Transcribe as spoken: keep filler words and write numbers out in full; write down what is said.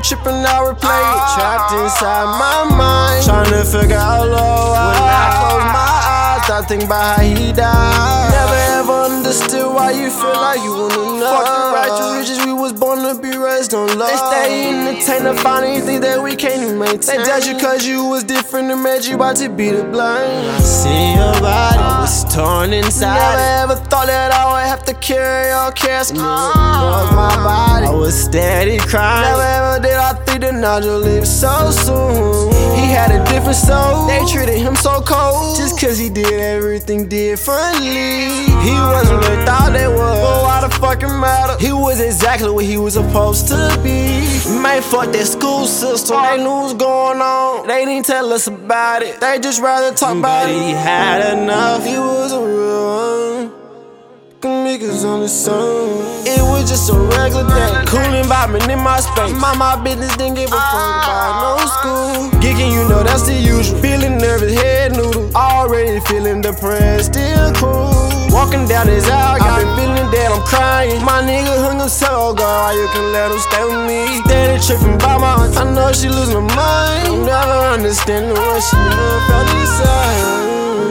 tripping, I replay it. Trapped inside my mind, trying to figure out love. When I close my eyes, I think about how he died. Never ever understood why you feel like you wanna know. Fuck the righteous riches, we was born to be raised on love. They stay entertained to find anything that we can't even maintain. They judge you cause you was different and made you about to be the blame. I see your body, I was torn inside. Never ever thought that I would have to carry your casket. Broke my body, I was steady crying. Never ever did I think that nodule live so soon. He had a different soul, they treated him so cold. Just cause he did everything differently. He wasn't what they thought they was, but why the fucking matter? He was exactly what he was supposed to be. Man, fuck that school system, they knew what was going on. They didn't tell us about it, they just rather talk about it. He had enough, he was a real one. Niggas on the song. It was just a regular day, cool environment in my space. Mind my business, didn't give a fuck about no school. Geeking, you know that's the usual. Feeling nervous, head noodle. Already feeling depressed, still cool. Walking down this aisle, I've been feeling dead, I'm crying. My nigga hung himself, oh God, you can let him stay with me. Steady tripping by my aunt, I know she losing her mind. I'm never understanding what she never felt inside.